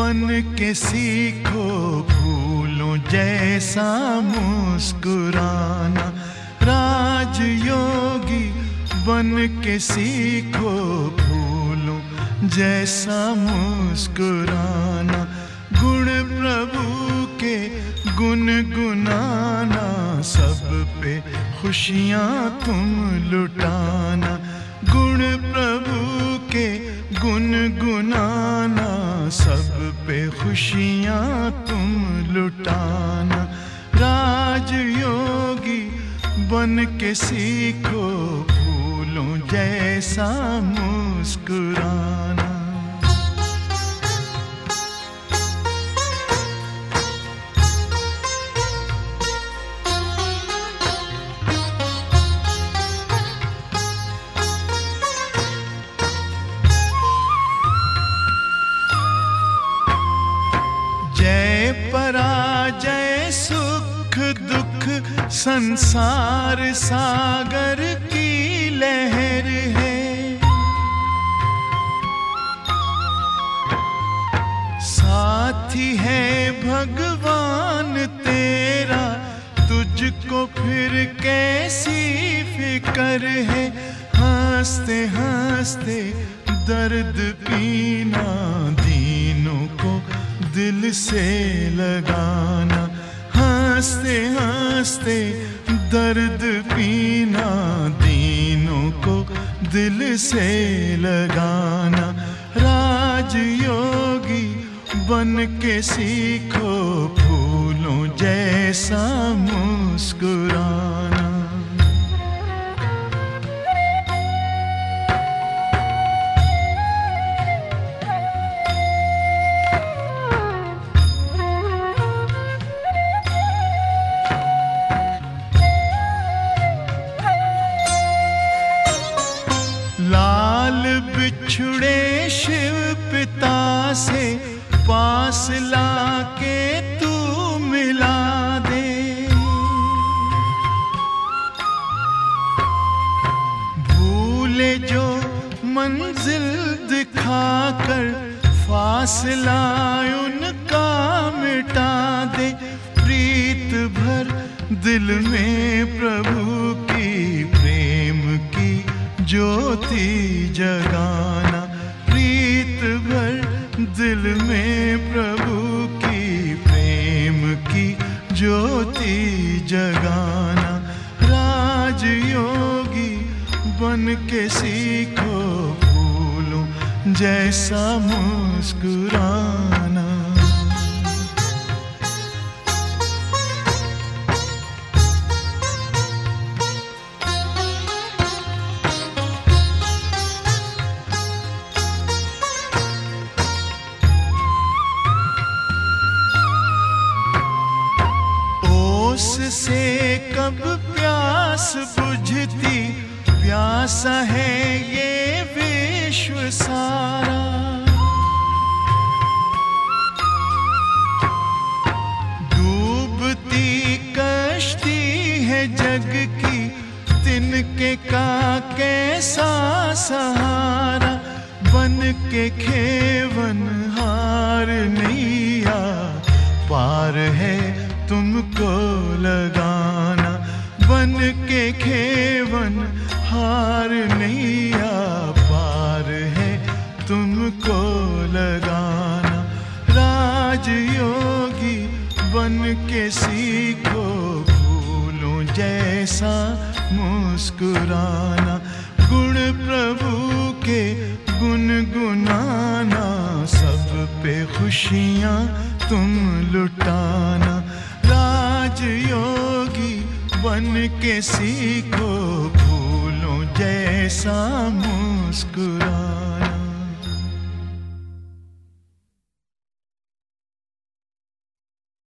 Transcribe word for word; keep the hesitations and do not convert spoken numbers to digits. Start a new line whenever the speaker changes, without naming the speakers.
बन के सीखो फूलों जैसा मुस्कुराना। राजयोगी बन के सीखो फूलों जैसा मुस्कुराना। गुण प्रभु के गुनगुनाना, सब पे खुशियाँ तुम लुटाना। गुण प्रभु के गुनगुनाना, सब पे खुशियाँ तुम लुटाना। राजयोगी बन के सीखो फूलों जैसा मुस्कुराना। पराजय सुख दुख संसार सागर की लहर है। साथी है भगवान तेरा, तुझको फिर कैसी फिक्र है। हंसते हंसते दर्द पीना, दीनों को दिल से लगाना। हंसते हंसते दर्द पीना, दीनों को दिल से लगाना। राजयोगी बन के सीखो फूलों जैसा मुस्कुराना। लाल बिछुड़े शिव पिता से पास लाके तू मिला दे। भूले जो मंजिल दिखाकर, फासला उनका मिटा दे। प्रीत भर दिल में प्रभु की, प्रेम की ज्योति जगाना। प्रीत भर दिल में प्रभु की, प्रेम की ज्योति जगाना। राजयोगी बन के सीखो फूलों जैसा मुस्कुराना। से कब प्यास बुझती, प्यासा है ये विश्व सारा। डूबती कश्ती है जग की, तिनके का कैसा सहारा। बन के खेवन हार नैया, पार है तुमको लगाना। बन के खेवन हार नैया, पार है तुमको लगाना। राजयोगी बन के सीखो फूलों जैसा मुस्कुराना। गुण प्रभु के गुनगुनाना, सब पे खुशियाँ तुम लुटाना। राजयोगी बन के सीखो फूलों जैसा मुस्कुराना।